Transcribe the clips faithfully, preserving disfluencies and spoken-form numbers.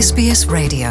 S B S Radio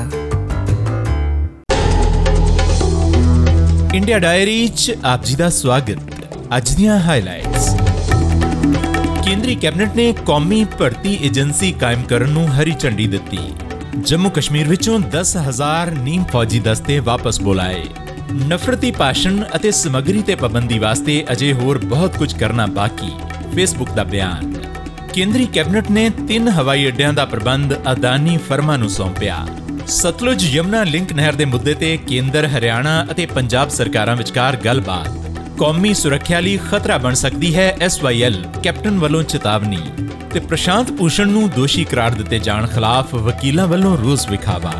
India diary 'ਚ ਆਪ ਜੀ ਦਾ ਸਵਾਗਤ। ਅੱਜ ਦੀਆਂ ਹਾਈਲਾਈਟਸ। ਕੇਂਦਰੀ ਕੈਬਨਿਟ ਨੇ ਕੌਮੀ ਭਰਤੀ ਏਜੰਸੀ ਕਾਇਮ ਕਰਨ ਨੂੰ ਹਰੀ ਝੰਡੀ ਦਿੱਤੀ। ਜੰਮੂ ਕਸ਼ਮੀਰ ਵਿੱਚੋਂ ਦਸ ਹਜ਼ਾਰ ਨੀਮ ਫੌਜੀ ਦਸਤੇ ਵਾਪਸ ਬੁਲਾਏ। ਨਫ਼ਰਤੀ ਭਾਸ਼ਣ ਅਤੇ ਸਮੱਗਰੀ ਤੇ ਪਾਬੰਦੀ ਵਾਸਤੇ ਅਜੇ ਹੋਰ ਬਹੁਤ ਕੁਝ ਕਰਨਾ ਬਾਕੀ, ਫੇਸਬੁੱਕ ਦਾ ਬਿਆਨ। ਕੇਂਦਰੀ ਕੈਬਨਿਟ ਨੇ ਤਿੰਨ ਹਵਾਈ ਅੱਡਿਆਂ ਦਾ ਪ੍ਰਬੰਧ ਅਦਾਨੀ ਫਰਮਾਂ ਨੂੰ ਸੌਂਪਿਆ। ਸਤਲੁਜ ਯਮੁਨਾ ਲਿੰਕ ਨਹਿਰ ਦੇ ਮੁੱਦੇ ਤੇ ਕੇਂਦਰ, ਹਰਿਆਣਾ ਅਤੇ ਪੰਜਾਬ ਸਰਕਾਰਾਂ ਵਿਚਕਾਰ ਗੱਲਬਾਤ। ਕੌਮੀ ਸੁਰੱਖਿਆ ਲਈ ਖਤਰਾ ਬਣ ਸਕਦੀ ਹੈ ਐਸ ਵਾਈ ਐਲ, ਕੈਪਟਨ ਵੱਲੋਂ ਚੇਤਾਵਨੀ। ਤੇ ਪ੍ਰਸ਼ਾਂਤ ਭੂਸ਼ਣ ਨੂੰ ਦੋਸ਼ੀ ਕਰਾਰ ਦਿੱਤੇ ਜਾਣ ਖਿਲਾਫ ਵਕੀਲਾਂ ਵੱਲੋਂ ਰੋਸ ਵਿਖਾਵਾ।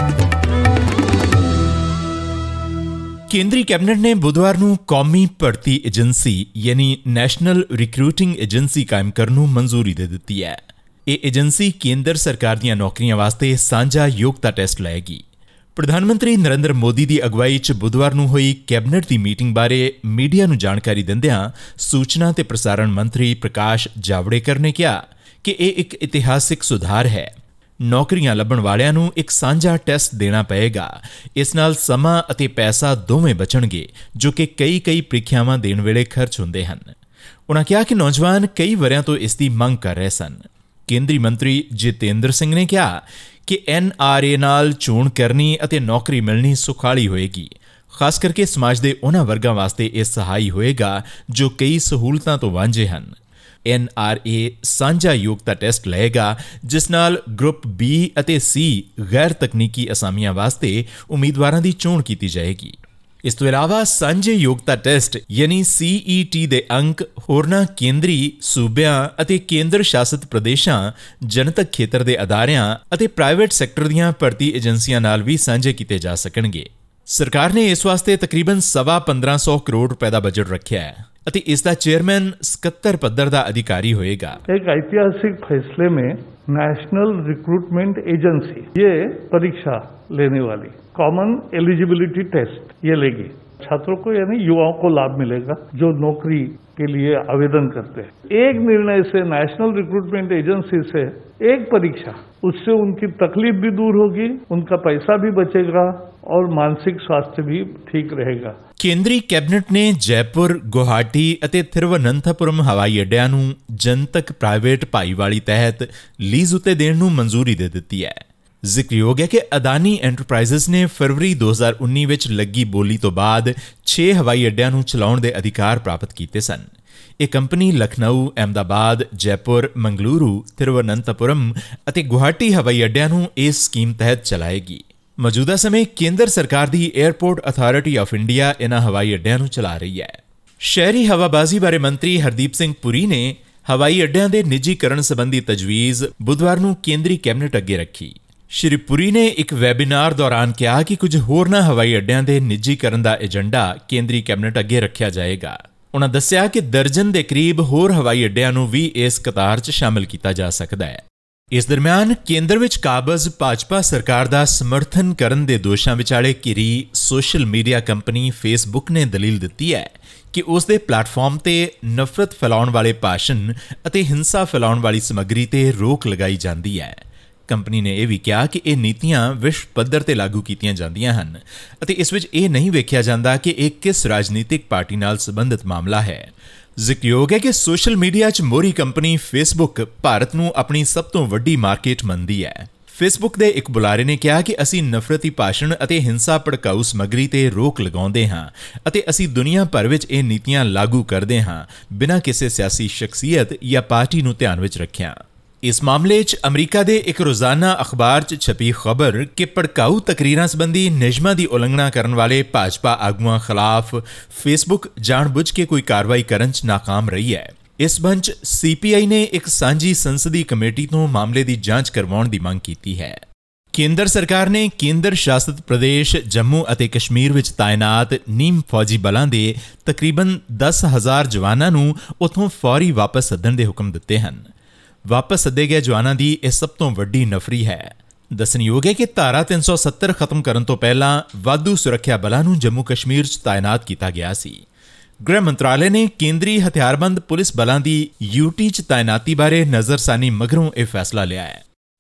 ਕੇਂਦਰੀ ਕੈਬਨਿਟ ਨੇ ਬੁੱਧਵਾਰ ਨੂੰ ਕੌਮੀ ਭਰਤੀ ਏਜੰਸੀ ਯਾਨੀ ਨੈਸ਼ਨਲ ਰਿਕਰੂਟਿੰਗ ਏਜੰਸੀ ਕਾਇਮ ਕਰਨ ਨੂੰ ਮਨਜ਼ੂਰੀ ਦੇ ਦਿੱਤੀ ਹੈ। ਇਹ ਏਜੰਸੀ ਕੇਂਦਰ ਸਰਕਾਰ ਦੀਆਂ ਨੌਕਰੀਆਂ ਵਾਸਤੇ ਸਾਂਝਾ ਯੋਗਤਾ ਟੈਸਟ ਲਏਗੀ। ਪ੍ਰਧਾਨ ਮੰਤਰੀ ਨਰਿੰਦਰ ਮੋਦੀ ਦੀ ਅਗਵਾਈ 'ਚ ਬੁੱਧਵਾਰ ਨੂੰ ਹੋਈ ਕੈਬਨਿਟ ਦੀ ਮੀਟਿੰਗ ਬਾਰੇ ਮੀਡੀਆ ਨੂੰ ਜਾਣਕਾਰੀ ਦਿੰਦਿਆਂ ਸੂਚਨਾ ਤੇ ਪ੍ਰਸਾਰਣ ਮੰਤਰੀ ਪ੍ਰਕਾਸ਼ ਜਾਵੜੇਕਰ ਨੇ ਕਿਹਾ ਕਿ ਇਹ ਇੱਕ ਇਤਿਹਾਸਿਕ ਸੁਧਾਰ ਹੈ। ਨੌਕਰੀਆਂ ਲੱਭਣ ਵਾਲਿਆਂ ਨੂੰ ਇੱਕ ਸਾਂਝਾ ਟੈਸਟ ਦੇਣਾ ਪਏਗਾ। ਇਸ ਨਾਲ ਸਮਾਂ ਅਤੇ ਪੈਸਾ ਦੋਵੇਂ ਬਚਣਗੇ, ਜੋ ਕਿ ਕਈ ਕਈ ਪ੍ਰੀਖਿਆਵਾਂ ਦੇਣ ਵੇਲੇ ਖਰਚ ਹੁੰਦੇ ਹਨ। ਉਨ੍ਹਾਂ ਕਿਹਾ ਕਿ ਨੌਜਵਾਨ ਕਈ ਵਰ੍ਹਿਆਂ ਤੋਂ ਇਸ ਦੀ ਮੰਗ ਕਰ ਰਹੇ ਸਨ। ਕੇਂਦਰੀ ਮੰਤਰੀ ਜਿਤੇਂਦਰ ਸਿੰਘ ਨੇ ਕਿਹਾ ਕਿ ਐਨ ਆਰ ਏ ਨਾਲ ਚੋਣ ਕਰਨੀ ਅਤੇ ਨੌਕਰੀ ਮਿਲਣੀ ਸੁਖਾਲੀ ਹੋਏਗੀ। ਖਾਸ ਕਰਕੇ ਸਮਾਜ ਦੇ ਉਹਨਾਂ ਵਰਗਾਂ ਵਾਸਤੇ ਇਹ ਸਹਾਈ ਹੋਏਗਾ ਜੋ ਕਈ ਸਹੂਲਤਾਂ ਤੋਂ ਵਾਂਝੇ ਹਨ। ਐਨ ਆਰ ਏ ਸਾਂਝਾ ਯੋਗਤਾ ਟੈਸਟ ਲਏਗਾ, ਜਿਸ ਨਾਲ ਗਰੁੱਪ ਬੀ ਅਤੇ ਸੀ ਗੈਰ ਤਕਨੀਕੀ ਅਸਾਮੀਆਂ ਵਾਸਤੇ ਉਮੀਦਵਾਰਾਂ ਦੀ ਚੋਣ ਕੀਤੀ ਜਾਏਗੀ। ਇਸ ਤੋਂ ਇਲਾਵਾ ਸਾਂਝੇ ਯੋਗਤਾ ਟੈਸਟ ਯਾਨੀ ਸੀ ਈ ਟੀ ਦੇ ਅੰਕ ਹੋਰਨਾਂ ਕੇਂਦਰੀ ਸੂਬਿਆਂ ਅਤੇ ਕੇਂਦਰ ਸ਼ਾਸਿਤ ਪ੍ਰਦੇਸ਼ਾਂ, ਜਨਤਕ ਖੇਤਰ ਦੇ ਅਦਾਰਿਆਂ ਅਤੇ ਪ੍ਰਾਈਵੇਟ ਸੈਕਟਰ ਦੀਆਂ ਭਰਤੀ ਏਜੰਸੀਆਂ ਨਾਲ ਵੀ ਸਾਂਝੇ ਕੀਤੇ ਜਾ ਸਕਣਗੇ। ਸਰਕਾਰ ਨੇ ਇਸ ਵਾਸਤੇ ਤਕਰੀਬਨ ਸਵਾ ਪੰਦਰਾਂ ਸੌ ਕਰੋੜ ਰੁਪਏ ਦਾ ਬਜਟ ਰੱਖਿਆ ਹੈ ਅਤੇ ਇਸ ਦਾ ਚੇਅਰਮੈਨ ਸਕੱਤਰ ਪੱਧਰ ਦਾ ਅਧਿਕਾਰੀ ਹੋਏਗਾ। एक ऐतिहासिक फैसले में नेशनल रिक्रूटमेंट एजेंसी ये परीक्षा लेने वाली कॉमन एलिजिबिलिटी टेस्ट ये लेगी। छात्रों को यानी युवाओं को लाभ मिलेगा जो नौकरी के लिए आवेदन करते हैं। एक निर्णय से नेशनल रिक्रूटमेंट एजेंसी से एक परीक्षा, उससे उनकी तकलीफ भी दूर होगी, उनका पैसा भी बचेगा और मानसिक स्वास्थ्य भी ठीक रहेगा। ਕੇਂਦਰੀ ਕੈਬਨਿਟ ਨੇ ਜੈਪੁਰ, ਗੁਹਾਟੀ ਅਤੇ ਥਿਰਵਨੰਤਪੁਰਮ ਹਵਾਈ ਅੱਡਿਆਂ ਨੂੰ ਜਨਤਕ ਪ੍ਰਾਈਵੇਟ ਭਾਈਵਾਲੀ ਤਹਿਤ ਲੀਜ਼ ਉੱਤੇ ਦੇਣ ਨੂੰ ਮਨਜ਼ੂਰੀ ਦੇ ਦਿੱਤੀ ਹੈ। ਜ਼ਿਕਰਯੋਗ ਹੈ ਕਿ ਅਦਾਨੀ ਐਂਟਰਪ੍ਰਾਈਜ਼ਸ ਨੇ ਫਰਵਰੀ ਦੋ ਹਜ਼ਾਰ ਉੱਨੀ ਵਿੱਚ ਲੱਗੀ ਬੋਲੀ ਤੋਂ ਬਾਅਦ ਛੇ ਹਵਾਈ ਅੱਡਿਆਂ ਨੂੰ ਚਲਾਉਣ ਦੇ ਅਧਿਕਾਰ ਪ੍ਰਾਪਤ ਕੀਤੇ ਸਨ। ਇਹ ਕੰਪਨੀ ਲਖਨਊ, ਅਹਿਮਦਾਬਾਦ, ਜੈਪੁਰ, ਮੰਗਲੁਰੂ, ਥਿਰਵਨੰਤਪੁਰਮ ਅਤੇ ਗੁਹਾਟੀ ਹਵਾਈ ਅੱਡਿਆਂ ਨੂੰ ਇਸ ਸਕੀਮ ਤਹਿਤ ਚਲਾਏਗੀ। ਮੌਜੂਦਾ ਸਮੇਂ ਕੇਂਦਰ ਸਰਕਾਰ ਦੀ ਏਅਰਪੋਰਟ ਅਥਾਰਟੀ ਆਫ ਇੰਡੀਆ ਇਨ੍ਹਾਂ ਹਵਾਈ ਅੱਡਿਆਂ ਨੂੰ ਚਲਾ ਰਹੀ ਹੈ। ਸ਼ਹਿਰੀ ਹਵਾਬਾਜ਼ੀ ਬਾਰੇ ਮੰਤਰੀ ਹਰਦੀਪ ਸਿੰਘ ਪੁਰੀ ਨੇ ਹਵਾਈ ਅੱਡਿਆਂ ਦੇ ਨਿੱਜੀਕਰਨ ਸੰਬੰਧੀ ਤਜਵੀਜ਼ ਬੁੱਧਵਾਰ ਨੂੰ ਕੇਂਦਰੀ ਕੈਬਨਿਟ ਅੱਗੇ ਰੱਖੀ। ਸ਼੍ਰੀ ਪੁਰੀ ਨੇ ਇੱਕ ਵੈਬੀਨਾਰ ਦੌਰਾਨ ਕਿਹਾ ਕਿ ਕੁਝ ਹੋਰਨਾਂ ਹਵਾਈ ਅੱਡਿਆਂ ਦੇ ਨਿੱਜੀਕਰਨ ਦਾ ਏਜੰਡਾ ਕੇਂਦਰੀ ਕੈਬਨਿਟ ਅੱਗੇ ਰੱਖਿਆ ਜਾਏਗਾ। ਉਨ੍ਹਾਂ ਦੱਸਿਆ ਕਿ ਦਰਜਨ ਦੇ ਕਰੀਬ ਹੋਰ ਹਵਾਈ ਅੱਡਿਆਂ ਨੂੰ ਵੀ ਇਸ ਕਤਾਰ 'ਚ ਸ਼ਾਮਲ ਕੀਤਾ ਜਾ ਸਕਦਾ ਹੈ। ਇਸ ਦਰਮਿਆਨ ਕੇਂਦਰ ਵਿੱਚ ਕਾਬਜ਼ ਭਾਜਪਾ ਸਰਕਾਰ ਦਾ ਸਮਰਥਨ ਕਰਨ ਦੇ ਦੋਸ਼ਾਂ ਵਿਚਾਲੇ ਘਿਰੀ ਸੋਸ਼ਲ ਮੀਡੀਆ ਕੰਪਨੀ ਫੇਸਬੁੱਕ ਨੇ ਦਲੀਲ ਦਿੱਤੀ ਹੈ ਕਿ ਉਸ ਦੇ ਪਲੇਟਫਾਰਮ ਤੇ ਨਫ਼ਰਤ ਫੈਲਾਉਣ ਵਾਲੇ ਭਾਸ਼ਣ ਅਤੇ ਹਿੰਸਾ ਫੈਲਾਉਣ ਵਾਲੀ ਸਮੱਗਰੀ ਤੇ ਰੋਕ ਲਗਾਈ ਜਾਂਦੀ ਹੈ। ਕੰਪਨੀ ਨੇ ਇਹ ਵੀ ਕਿਹਾ ਕਿ ਇਹ ਨੀਤੀਆਂ ਵਿਸ਼ਵ ਪੱਧਰ ਤੇ ਲਾਗੂ ਕੀਤੀਆਂ ਜਾਂਦੀਆਂ ਹਨ ਅਤੇ ਇਸ ਵਿੱਚ ਇਹ ਨਹੀਂ ਵੇਖਿਆ ਜਾਂਦਾ ਕਿ ਇਹ ਕਿਸ ਰਾਜਨੀਤਿਕ ਪਾਰਟੀ ਨਾਲ ਸੰਬੰਧਿਤ ਮਾਮਲਾ ਹੈ। ਜ਼ਿਕਰਯੋਗ ਹੈ ਕਿ ਸੋਸ਼ਲ ਮੀਡੀਆ 'ਚ ਮੋਹਰੀ ਕੰਪਨੀ ਫੇਸਬੁੱਕ ਭਾਰਤ ਨੂੰ ਆਪਣੀ ਸਭ ਤੋਂ ਵੱਡੀ ਮਾਰਕੀਟ ਮੰਨਦੀ ਹੈ। ਫੇਸਬੁੱਕ ਦੇ ਇੱਕ ਬੁਲਾਰੇ ਨੇ ਕਿਹਾ ਕਿ ਅਸੀਂ ਨਫ਼ਰਤੀ ਭਾਸ਼ਣ ਅਤੇ ਹਿੰਸਾ ਭੜਕਾਊ ਸਮੱਗਰੀ ਤੇ ਰੋਕ ਲਗਾਉਂਦੇ ਹਾਂ ਅਤੇ ਅਸੀਂ ਦੁਨੀਆ ਭਰ ਵਿੱਚ ਇਹ ਨੀਤੀਆਂ ਲਾਗੂ ਕਰਦੇ ਹਾਂ, ਬਿਨਾਂ ਕਿਸੇ ਸਿਆਸੀ ਸ਼ਖਸੀਅਤ ਜਾਂ ਪਾਰਟੀ ਨੂੰ ਧਿਆਨ ਵਿੱਚ ਰੱਖਿਆ। ਇਸ ਮਾਮਲੇ 'ਚ ਅਮਰੀਕਾ ਦੇ ਇੱਕ ਰੋਜ਼ਾਨਾ ਅਖਬਾਰ 'ਚ ਛਪੀ ਖਬਰ ਕਿ ਭੜਕਾਊ ਤਕਰੀਰਾਂ ਸੰਬੰਧੀ ਨਿਯਮਾਂ ਦੀ ਉਲੰਘਣਾ ਕਰਨ ਵਾਲੇ ਭਾਜਪਾ ਆਗੂਆਂ ਖਿਲਾਫ ਫੇਸਬੁੱਕ ਜਾਣਬੁੱਝ ਕੇ ਕੋਈ ਕਾਰਵਾਈ ਕਰਨ 'ਚ ਨਾਕਾਮ ਰਹੀ ਹੈ। ਇਸ ਬੰਚ ਸੀ ਪੀ ਆਈ ਨੇ ਇੱਕ ਸਾਂਝੀ ਸੰਸਦੀ ਕਮੇਟੀ ਤੋਂ ਮਾਮਲੇ ਦੀ ਜਾਂਚ ਕਰਵਾਉਣ ਦੀ ਮੰਗ ਕੀਤੀ ਹੈ। ਕੇਂਦਰ ਸਰਕਾਰ ਨੇ ਕੇਂਦਰ ਸ਼ਾਸਿਤ ਪ੍ਰਦੇਸ਼ ਜੰਮੂ ਅਤੇ ਕਸ਼ਮੀਰ ਵਿੱਚ ਤਾਇਨਾਤ ਨੀਮ ਫੌਜੀ ਬਲਾਂ ਦੇ ਤਕਰੀਬਨ ਦਸ ਹਜ਼ਾਰ ਜਵਾਨਾਂ ਨੂੰ ਉੱਥੋਂ ਫੌਰੀ ਵਾਪਸ ਸੱਦਣ ਦੇ ਹੁਕਮ ਦਿੱਤੇ ਹਨ। ਵਾਪਸ ਸੱਦੇ ਗਏ ਜਵਾਨਾਂ ਦੀ ਇਹ ਸਭ ਤੋਂ ਵੱਡੀ ਨਫਰੀ ਹੈ। ਦੱਸਣਯੋਗ ਹੈ ਕਿ ਧਾਰਾ ਤਿੰਨ ਸੌ ਸੱਤਰ ਖਤਮ ਕਰਨ ਤੋਂ ਪਹਿਲਾਂ ਵਾਧੂ ਸੁਰੱਖਿਆ ਬਲਾਂ ਨੂੰ ਜੰਮੂ ਕਸ਼ਮੀਰ 'ਚ ਤਾਇਨਾਤ ਕੀਤਾ ਗਿਆ ਸੀ। ਗ੍ਰਹਿ ਮੰਤਰਾਲੇ ਨੇ ਕੇਂਦਰੀ ਹਥਿਆਰਬੰਦ ਪੁਲਿਸ ਬਲਾਂ ਦੀ ਯੂਟੀ 'ਚ ਤਾਇਨਾਤੀ ਬਾਰੇ ਨਜ਼ਰਸਾਨੀ ਮਗਰੋਂ ਇਹ ਫੈਸਲਾ ਲਿਆ ਹੈ।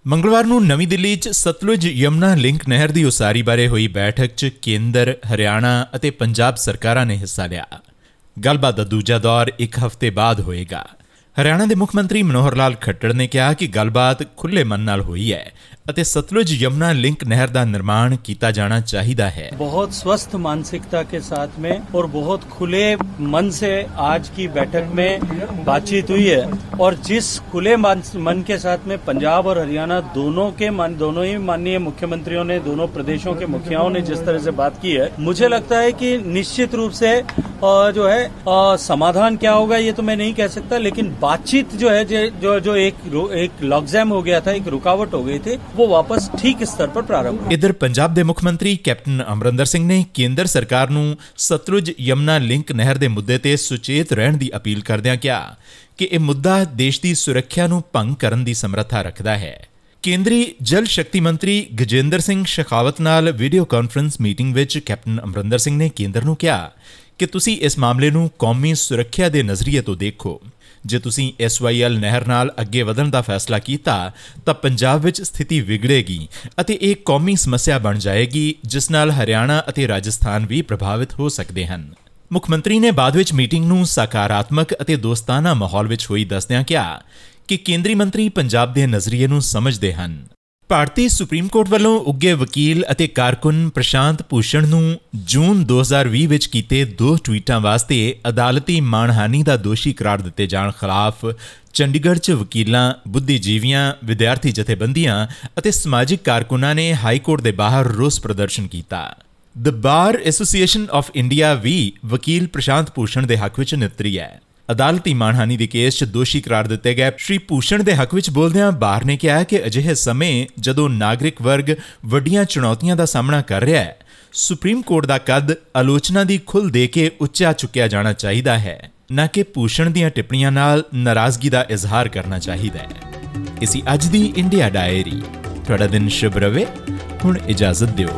ਮੰਗਲਵਾਰ ਨੂੰ ਨਵੀਂ ਦਿੱਲੀ 'ਚ ਸਤਲੁਜ ਯਮੁਨਾ ਲਿੰਕ ਨਹਿਰ ਦੀ ਉਸਾਰੀ ਬਾਰੇ ਹੋਈ ਬੈਠਕ 'ਚ ਕੇਂਦਰ, ਹਰਿਆਣਾ ਅਤੇ ਪੰਜਾਬ ਸਰਕਾਰਾਂ ਨੇ ਹਿੱਸਾ ਲਿਆ। ਗੱਲਬਾਤ ਦਾ ਦੂਜਾ ਦੌਰ ਇੱਕ ਹਫ਼ਤੇ ਬਾਅਦ ਹੋਏਗਾ। ਹਰਿਆਣਾ ਦੇ ਮੁੱਖ ਮੰਤਰੀ ਮਨੋਹਰ ਲਾਲ ਖੱਟੜ ਨੇ ਕਿਹਾ ਕਿ ਗੱਲਬਾਤ ਖੁੱਲ੍ਹੇ ਮਨ ਨਾਲ ਹੋਈ ਹੈ ਅਤੇ सतलुज यमुना लिंक नहर का निर्माण किया जाना चाहिए है। बहुत स्वस्थ मानसिकता के साथ में और बहुत खुले मन से आज की बैठक में बातचीत हुई है और जिस खुले मन के साथ में पंजाब और हरियाणा दोनों के मान, दोनों ही माननीय मुख्यमंत्रियों ने, दोनों प्रदेशों के मुखियाओं ने जिस तरह से बात की है, मुझे लगता है कि निश्चित रूप से जो है समाधान क्या होगा ये तो मैं नहीं कह सकता, लेकिन बातचीत जो है जो जो एक एक लॉकजैम हो गया था, एक रुकावट हो गई थी, वो वापस ठीक स्तर पर प्रारंभ। इधर पंजाब के मुख मंत्री कैप्टन अमरिंदर सिंह ने केंद्र सरकार नूं सतलुज यमुना लिंक नहर के मुद्दे ते सुचेत रहण की अपील करदिआं कहा कि यह मुद्दा देश की सुरक्षा नूं भंग करन की समर्था रखदा है। केंद्री जल शक्ति मंत्री गजेंद्र सिंह शेखावत नाल वीडियो कॉन्फ्रेंस मीटिंग विच कैप्टन अमरिंदर सिंह ने केंद्र नूं कहा कि तुसीं इस मामले नूं कौमी सुरक्षा के नज़रिए तो देखो। जे तुसीं एस वाई एल नहर नाल अगे वधण का फैसला किया तो पंजाब विच स्थिति विगड़ेगी अते एक कौमी समस्या बन जाएगी जिस नाल हरियाणा अते राजस्थान भी प्रभावित हो सकते हैं। मुख मंत्री ने बाद विच मीटिंग नूं सकारात्मक अते दोस्ताना माहौल विच होई दसदिआं कहा कि केंद्री मंत्री पंजाब के नज़रिए नूं समझदे हन। ਭਾਰਤੀ ਸੁਪਰੀਮ ਕੋਰਟ ਵੱਲੋਂ ਉੱਗੇ ਵਕੀਲ ਅਤੇ ਕਾਰਕੁਨ ਪ੍ਰਸ਼ਾਂਤ ਭੂਸ਼ਣ ਨੂੰ ਜੂਨ ਦੋ ਹਜ਼ਾਰ ਵੀਹ ਵਿੱਚ ਕੀਤੇ ਦੋ ਟਵੀਟਾਂ ਵਾਸਤੇ ਅਦਾਲਤੀ ਮਾਣਹਾਨੀ ਦਾ ਦੋਸ਼ੀ ਕਰਾਰ ਦਿੱਤੇ ਜਾਣ ਖਿਲਾਫ ਚੰਡੀਗੜ੍ਹ 'ਚ ਵਕੀਲਾਂ, ਬੁੱਧੀਜੀਵੀਆਂ, ਵਿਦਿਆਰਥੀ ਜਥੇਬੰਦੀਆਂ ਅਤੇ ਸਮਾਜਿਕ ਕਾਰਕੁਨਾਂ ਨੇ ਹਾਈ ਕੋਰਟ ਦੇ ਬਾਹਰ ਰੋਸ ਪ੍ਰਦਰਸ਼ਨ ਕੀਤਾ। The bar association of India ਵੀ ਵਕੀਲ ਪ੍ਰਸ਼ਾਂਤ ਭੂਸ਼ਣ ਦੇ ਹੱਕ ਵਿੱਚ ਨਿੱਤਰੀ ਹੈ। ਅਦਾਲਤੀ ਮਾਣਹਾਨੀ ਦੇ ਕੇਸ 'ਚ ਦੋਸ਼ੀ ਕਰਾਰ ਦਿੱਤੇ ਗਏ ਸ਼੍ਰੀ ਭੂਸ਼ਣ ਦੇ ਹੱਕ ਵਿੱਚ ਬੋਲਦਿਆਂ ਬਾਰ ਨੇ ਕਿਹਾ ਕਿ ਅਜਿਹੇ ਸਮੇਂ ਜਦੋਂ ਨਾਗਰਿਕ ਵਰਗ ਵੱਡੀਆਂ ਚੁਣੌਤੀਆਂ ਦਾ ਸਾਹਮਣਾ ਕਰ ਰਿਹਾ ਹੈ, ਸੁਪਰੀਮ ਕੋਰਟ ਦਾ ਕੱਦ ਆਲੋਚਨਾ ਦੀ ਖੁੱਲ੍ਹ ਦੇ ਕੇ ਉੱਚਾ ਚੁੱਕਿਆ ਜਾਣਾ ਚਾਹੀਦਾ ਹੈ, ਨਾ ਕਿ ਭੂਸ਼ਣ ਦੀਆਂ ਟਿੱਪਣੀਆਂ ਨਾਲ ਨਾਰਾਜ਼ਗੀ ਦਾ ਇਜ਼ਹਾਰ ਕਰਨਾ ਚਾਹੀਦਾ ਹੈ। ਇਸੀ ਅੱਜ ਦੀ ਇੰਡੀਆ ਡਾਇਰੀ। ਤੁਹਾਡਾ ਦਿਨ ਸ਼ੁਭ ਰਵੇ। ਹੁਣ ਇਜਾਜ਼ਤ ਦਿਓ।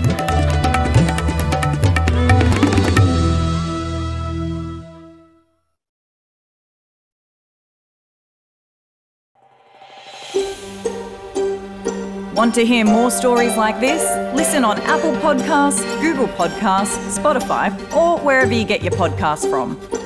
Want to hear more stories like this? Listen on Apple Podcasts, Google Podcasts, Spotify, or wherever you get your podcasts from.